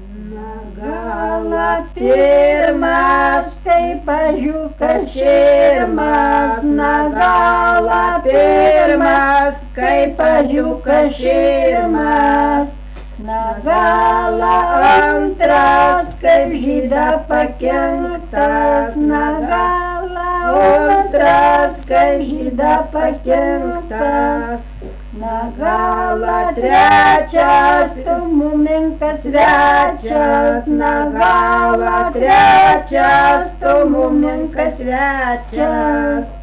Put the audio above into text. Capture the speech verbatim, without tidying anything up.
Na gala pirmas, kaip ažiukas širmas, na gala pirmas, kaip ažiukas širmas, na gala antras, kaip žyda pakenktas, na gala antras, kaip žyda pakenktas, na gala trečias, tu muminkas svečias, na gala trečias, tu muminkas svečias.